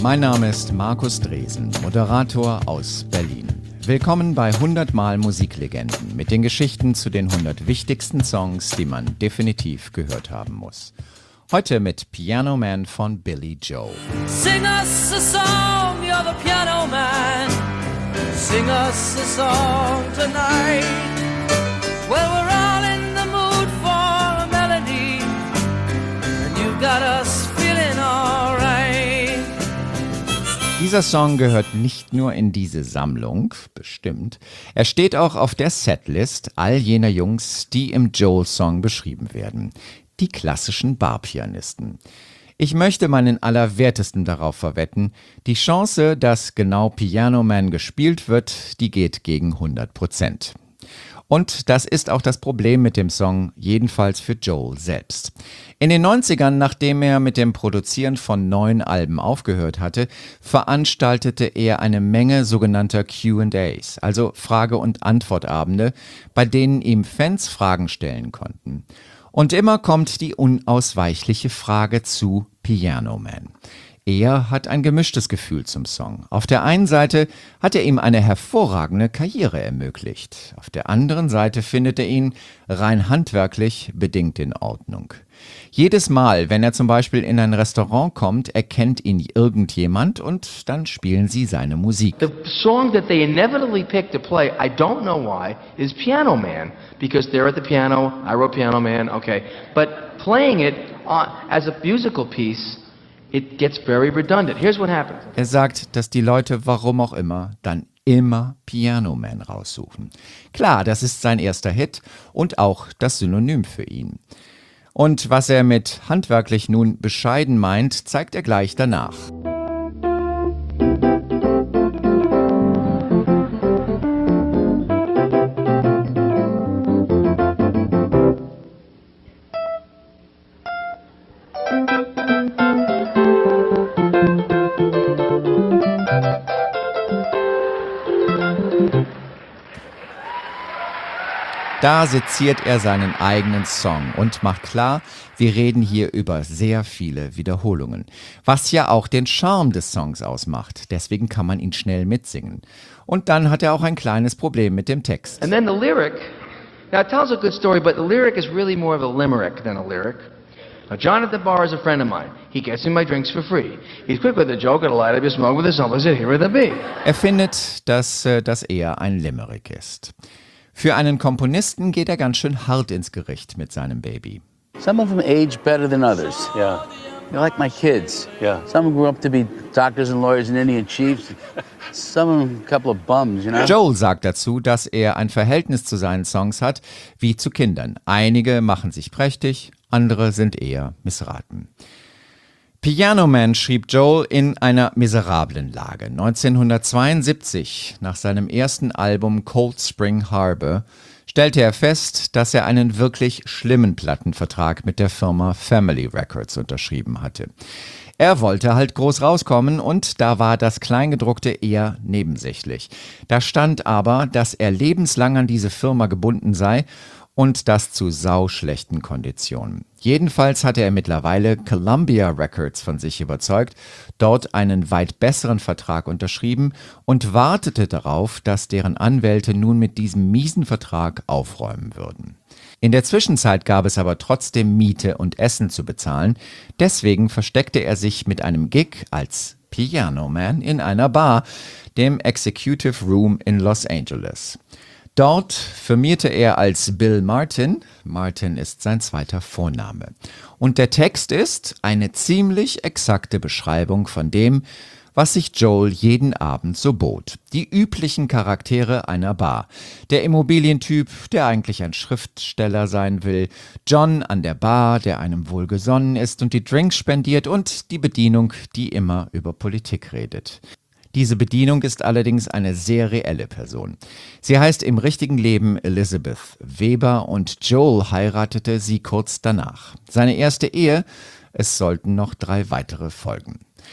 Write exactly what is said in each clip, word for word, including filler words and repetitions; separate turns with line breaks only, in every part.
Mein Name ist Markus Dresen, Moderator aus Berlin. Willkommen bei hundert Mal Musiklegenden mit den Geschichten zu den hundert wichtigsten Songs, die man definitiv gehört haben muss. Heute mit Piano Man von Billy Joel.
Sing us a song, you're the piano man. Sing us a song tonight. Well, we're all in the mood for a melody, and you've got us feeling all right.
Dieser Song gehört nicht nur in diese Sammlung, bestimmt. Er steht auch auf der Setlist all jener Jungs, die im Joel-Song beschrieben werden. Die klassischen Barpianisten. Ich möchte meinen Allerwertesten darauf verwetten, die Chance, dass genau Piano Man gespielt wird, die geht gegen hundert Prozent. Und das ist auch das Problem mit dem Song, jedenfalls für Joel selbst. In den neunzigern, nachdem er mit dem Produzieren von neuen Alben aufgehört hatte, veranstaltete er eine Menge sogenannter Q and A's, also Frage- und Antwortabende, bei denen ihm Fans Fragen stellen konnten. Und immer kommt die unausweichliche Frage zu Piano Man. Er hat ein gemischtes Gefühl zum Song. Auf der einen Seite hat er ihm eine hervorragende Karriere ermöglicht. Auf der anderen Seite findet er ihn rein handwerklich bedingt in Ordnung. Jedes Mal, wenn er zum Beispiel in ein Restaurant kommt, erkennt ihn irgendjemand und dann spielen sie seine Musik.
The song that they inevitably pick to play, I don't know why, is Piano Man, because they're at the piano, I wrote Piano Man, okay. But playing it uh, as a musical piece, it gets very redundant. Here's what happens.
Er sagt, dass die Leute, warum auch immer, dann immer Piano Man raussuchen. Klar, das ist sein erster Hit und auch das Synonym für ihn. Und was er mit handwerklich nun bescheiden meint, zeigt er gleich danach. Da seziert er seinen eigenen Song und macht klar, wir reden hier über sehr viele Wiederholungen. Was ja auch den Charme des Songs ausmacht. Deswegen kann man ihn schnell mitsingen. Und dann hat er auch ein kleines Problem mit dem Text.
And then the lyric, now it tells a good story, but the lyric is really more of a limerick than a lyric. Now, John at the bar is a friend of mine. He gets me my drinks for free. He's quick with a joke and a light up his smoke with his someplace here with a bee.
Er findet, dass äh, das eher ein Limerick ist. Für einen Komponisten geht er ganz schön hart ins Gericht mit seinem Baby.
Some of them age better than others.
Yeah.
They're like my kids.
Yeah.
Some grew up to be doctors and lawyers and Indian chiefs. Some of them a couple of bums, you know?
Joel sagt dazu, dass er ein Verhältnis zu seinen Songs hat wie zu Kindern. Einige machen sich prächtig, andere sind eher missraten. Piano Man schrieb Joel in einer miserablen Lage. neunzehnhundertzweiundsiebzig, nach seinem ersten Album Cold Spring Harbor, stellte er fest, dass er einen wirklich schlimmen Plattenvertrag mit der Firma Family Records unterschrieben hatte. Er wollte halt groß rauskommen und da war das Kleingedruckte eher nebensächlich. Da stand aber, dass er lebenslang an diese Firma gebunden sei und das zu sauschlechten Konditionen. Jedenfalls hatte er mittlerweile Columbia Records von sich überzeugt, dort einen weit besseren Vertrag unterschrieben und wartete darauf, dass deren Anwälte nun mit diesem miesen Vertrag aufräumen würden. In der Zwischenzeit gab es aber trotzdem Miete und Essen zu bezahlen, deswegen versteckte er sich mit einem Gig als Piano Man in einer Bar, dem Executive Room in Los Angeles. Dort firmierte er als Bill Martin, Martin ist sein zweiter Vorname. Und der Text ist eine ziemlich exakte Beschreibung von dem, was sich Joel jeden Abend so bot. Die üblichen Charaktere einer Bar. Der Immobilientyp, der eigentlich ein Schriftsteller sein will, John an der Bar, der einem wohlgesonnen ist und die Drinks spendiert und die Bedienung, die immer über Politik redet. Diese Bedienung ist allerdings eine sehr reelle Person. Sie heißt im richtigen Leben Elizabeth Weber und Joel heiratete sie kurz danach. Seine erste Ehe, es sollten noch drei weitere folgen.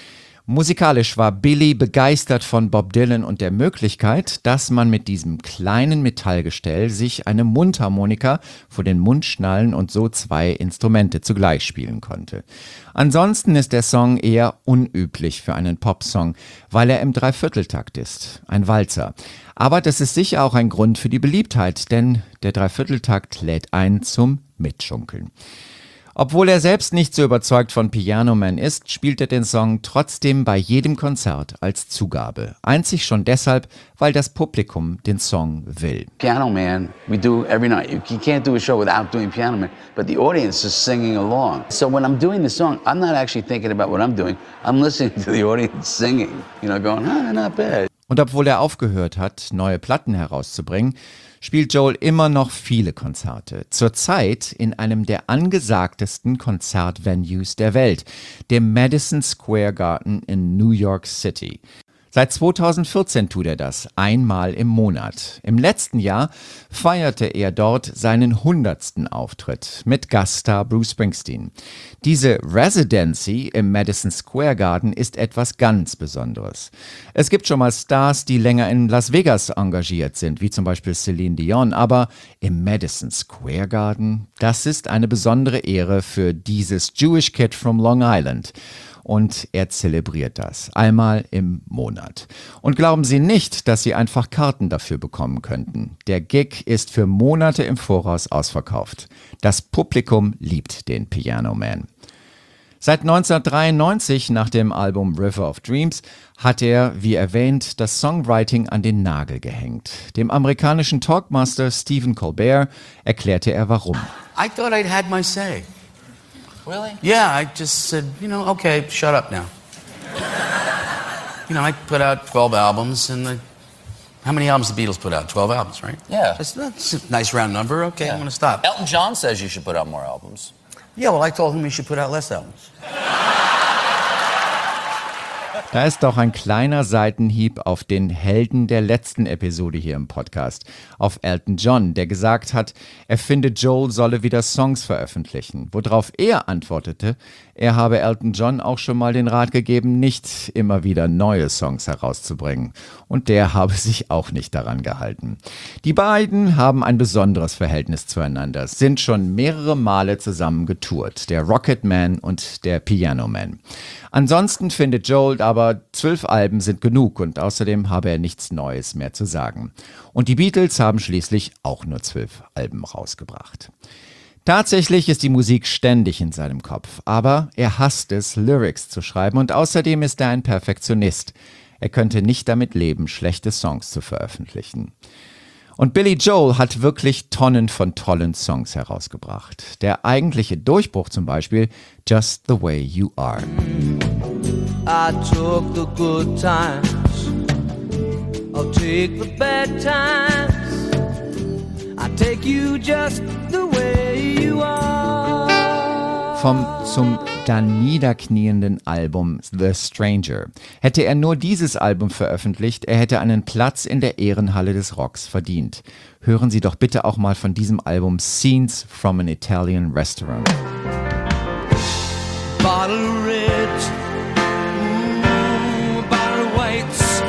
Musikalisch war Billy begeistert von Bob Dylan und der Möglichkeit, dass man mit diesem kleinen Metallgestell sich eine Mundharmonika vor den Mund schnallen und so zwei Instrumente zugleich spielen konnte. Ansonsten ist der Song eher unüblich für einen Popsong, weil er im Dreivierteltakt ist, ein Walzer. Aber das ist sicher auch ein Grund für die Beliebtheit, denn der Dreivierteltakt lädt ein zum Mitschunkeln. Obwohl er selbst nicht so überzeugt von Piano Man ist, spielt er den Song trotzdem bei jedem Konzert als Zugabe. Einzig schon deshalb, weil das Publikum den Song will.
Piano Man, we do every night. You can't do a show without doing Piano Man, but the audience is singing along. So when I'm doing the song, I'm not actually thinking about what I'm doing. I'm listening to the audience singing, you know, going, ah, not bad.
Und obwohl er aufgehört hat, neue Platten herauszubringen, spielt Joel immer noch viele Konzerte. Zurzeit in einem der angesagtesten Konzertvenues der Welt, dem Madison Square Garden in New York City. Seit zweitausendvierzehn tut er das, einmal im Monat. Im letzten Jahr feierte er dort seinen hundertsten Auftritt mit Gaststar Bruce Springsteen. Diese Residency im Madison Square Garden ist etwas ganz Besonderes. Es gibt schon mal Stars, die länger in Las Vegas engagiert sind, wie zum Beispiel Celine Dion, aber im Madison Square Garden, das ist eine besondere Ehre für dieses Jewish Kid from Long Island. Und er zelebriert das einmal im Monat. Und glauben Sie nicht, dass Sie einfach Karten dafür bekommen könnten. Der Gig ist für Monate im Voraus ausverkauft. Das Publikum liebt den Piano Man. Seit neunzehnhundertdreiundneunzig, nach dem Album River of Dreams, hat er, wie erwähnt, das Songwriting an den Nagel gehängt. Dem amerikanischen Talkmaster Stephen Colbert erklärte er warum.
I thought I'd had my say.
Really?
Yeah, I just said, you know, okay, shut up now. You know, I put out twelve albums, and the, how many albums the Beatles put out? twelve albums, right?
Yeah.
That's, that's a nice round number. Okay,
Yeah.
I'm going to stop.
Elton John says you should put out more albums.
Yeah, well, I told him he should put out less albums.
Da ist doch ein kleiner Seitenhieb auf den Helden der letzten Episode hier im Podcast, auf Elton John, der gesagt hat, er finde, Joel solle wieder Songs veröffentlichen, worauf er antwortete, er habe Elton John auch schon mal den Rat gegeben, nicht immer wieder neue Songs herauszubringen. Und der habe sich auch nicht daran gehalten. Die beiden haben ein besonderes Verhältnis zueinander, sind schon mehrere Male zusammen getourt, der Rocket Man und der Piano Man. Ansonsten findet Joel aber, zwölf Alben sind genug und außerdem habe er nichts Neues mehr zu sagen. Und die Beatles haben schließlich auch nur zwölf Alben rausgebracht. Tatsächlich ist die Musik ständig in seinem Kopf, aber er hasst es, Lyrics zu schreiben und außerdem ist er ein Perfektionist. Er könnte nicht damit leben, schlechte Songs zu veröffentlichen. Und Billy Joel hat wirklich Tonnen von tollen Songs herausgebracht. Der eigentliche Durchbruch zum Beispiel, Just the Way You Are.
I took the good times, I'll take the bad times, I take you just the way you are.
Vom zum dann niederknienden Album The Stranger. Hätte er nur dieses Album veröffentlicht, er hätte einen Platz in der Ehrenhalle des Rocks verdient. Hören Sie doch bitte auch mal von diesem Album Scenes from an Italian Restaurant.
Bottle red, mm, bottle whites,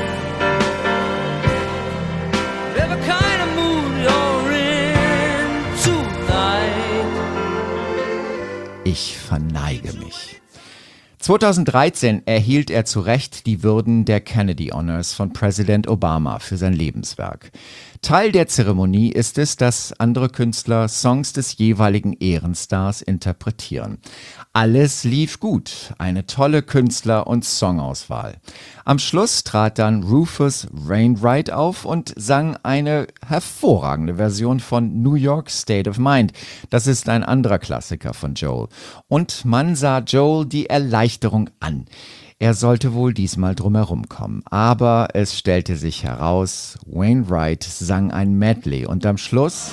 whatever kind of mood you're in tonight.
Ich verneige mich. zweitausenddreizehn erhielt er zu Recht die Würden der Kennedy Honors von Präsident Obama für sein Lebenswerk. Teil der Zeremonie ist es, dass andere Künstler Songs des jeweiligen Ehrenstars interpretieren. Alles lief gut, eine tolle Künstler- und Songauswahl. Am Schluss trat dann Rufus Wainwright auf und sang eine hervorragende Version von New York State of Mind. Das ist ein anderer Klassiker von Joel. Und man sah Joel die Erleichterung an. Er sollte wohl diesmal drumherum kommen. Aber es stellte sich heraus, Wainwright sang ein Medley und am Schluss...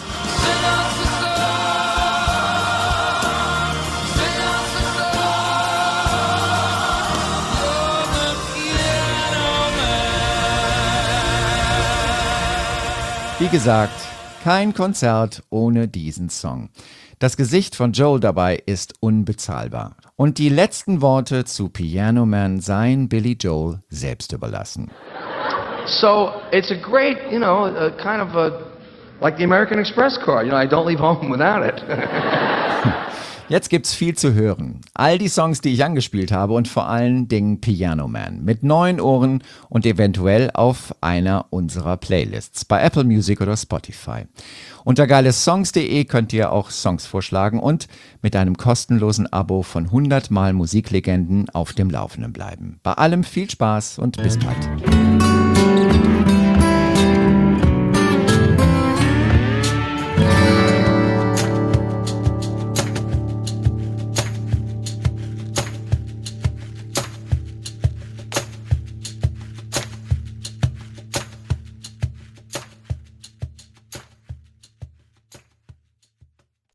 Wie gesagt, Kein Konzert ohne diesen Song. Das Gesicht von Joel dabei ist unbezahlbar. Und die letzten Worte zu Piano Man seien Billy Joel selbst überlassen.
So it's a great, you know, a kind of a, like the American Express card. You know, I don't leave home without it.
Jetzt gibt's viel zu hören. All die Songs, die ich angespielt habe und vor allen Dingen Piano Man mit neuen Ohren und eventuell auf einer unserer Playlists bei Apple Music oder Spotify. Unter geilesongs punkt de könnt ihr auch Songs vorschlagen und mit einem kostenlosen Abo von hundert Mal Musiklegenden auf dem Laufenden bleiben. Bei allem viel Spaß und bis bald.